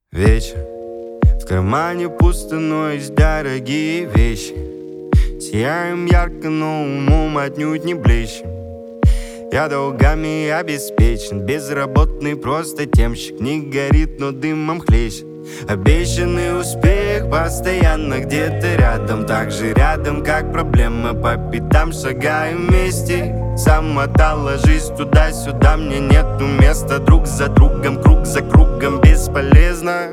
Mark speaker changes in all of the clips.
Speaker 1: Вечер, в кармане пусто, но есть дорогие вещи. Сияем ярко, но умом отнюдь не блещем. Я долгами обеспечен, безработный просто темщик. Не горит, но дымом хлещет. Обещанный успех постоянно где-то рядом, так же рядом, как проблемы. По пятам шагаем вместе. Замотала жизнь туда-сюда, мне нету места. Друг за другом, круг за кругом, бесполезно.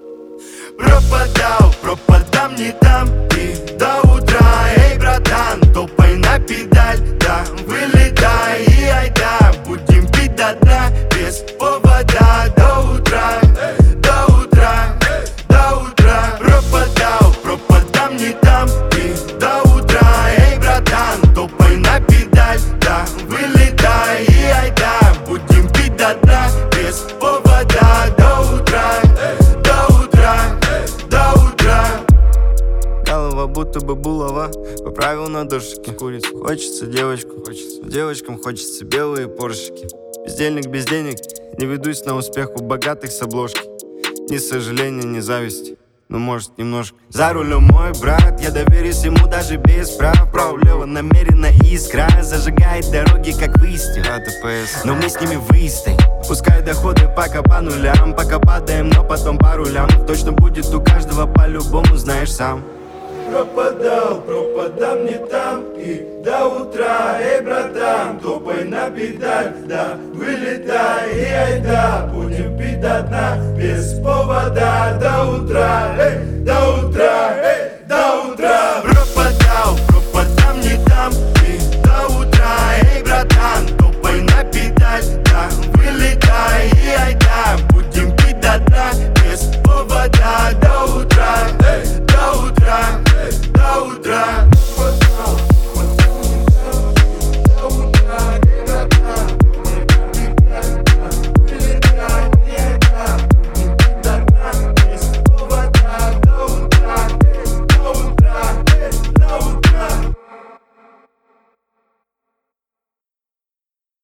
Speaker 1: Пропадам не там и до утра. Эй, братан, топай на педаль, да, вылетай и айда. Будем пить до дна, без повода, до утра, до утра, до утра. Пропадам не там и до утра. Эй, братан, топай на педаль, да, вылетай и айда. Будем пить до дна, без повода, до утра, до утра, до утра. Голова будто бы булава, поправил на душике. Курицу хочется девочку, девочкам хочется белые поршики. Бездельник без денег, не ведусь на успех у богатых с обложки. Ни сожаления, ни зависти, но может немножко. За рулем мой брат, я доверюсь ему даже без прав. Право-лево намеренно искра зажигает дороги, как выстрел. Но мы с ними выстоим. Пускай доходы пока по нулям, пока падаем, но потом по рулям. Точно будет у каждого по-любому, знаешь сам.
Speaker 2: Пропадам не там и до утра. Эй, братан, топай на педаль, да, вылетай и айда. Будем пить до дна, без повода, до утра, эй, до утра, эй.